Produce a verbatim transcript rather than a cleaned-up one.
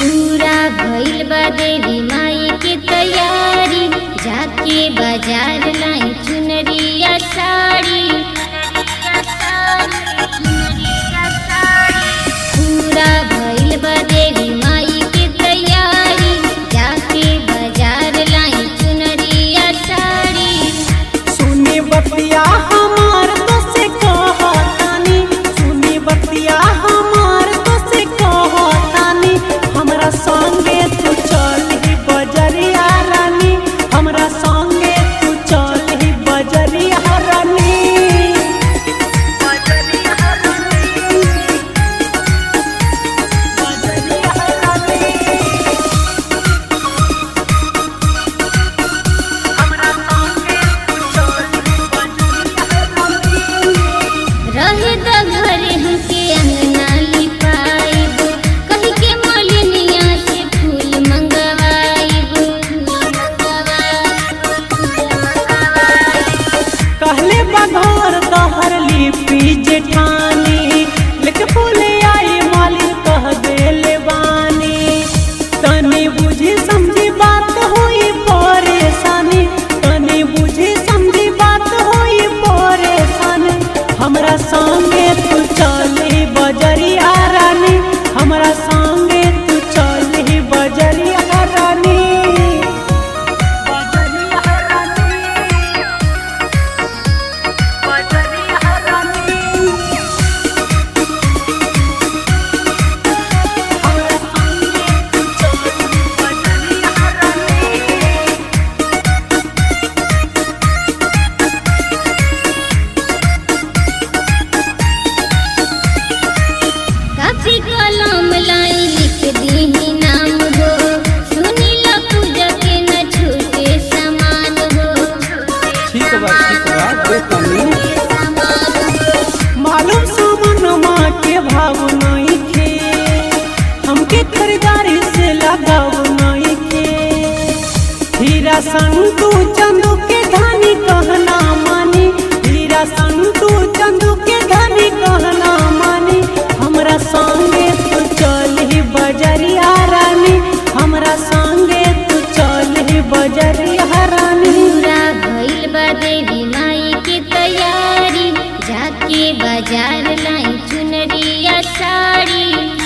पूरा भइल बा देवी माई के तैयारी, जाके बाजार लाई चुनरिया साड़ी। पूरा भइल बा देवी माई के तैयारी, जाके बाजार लाई चुनरिया साड़ी। सुनी बतिया हमार तो से कहतानी, सुनी बतिया हमार तो से कहतानी, हमरा संगे तू चल ही बजरिया रानी, हमरा संगे तू चल ही बजरिया रानी। बजरिया रानी, बजरिया रानी, हमरा संगे तू चल ही बजरिया रानी। रहे द घरे हमके अंगना लिपाइब, कही के मलिनिया से फूल मंगवाइब। कहले बघोर तोहर लिपि जेठानी, लेके फूल आई मालिन कह देले बानी। तनी बुझी समझी बात होई परेशानी, तनी बुझी समझी बात होई परेशानी। हमरा संगे तू चली बजरिया रानी, हमरा संगे तू चली बजरिया रानी। बजरिया रानी, बजरिया रानी, हमरा संगे तू चली बजरिया रानी। काफी कलम लाई लिख दीही नाम हो, सुनी ला पूजा के न छूटे समान हो। ठीक बा ठीक बा दे तनी। मालूम सामान माँ के भाव नहीं खे, हमके खरीदारी से लगाव नहीं खे। हीरा संतू चंदू के धनी कहना मानी, हीरा संतू चंदू के धनी कहना मानी। हमरा संगे तू चल ही बजरिया रानी, हमरा संगे तू चल ही बजरिया रानी। पूरा भइल बा देवी माई के तैयारी, जाके बाजार लाई चुनरिया साड़ी।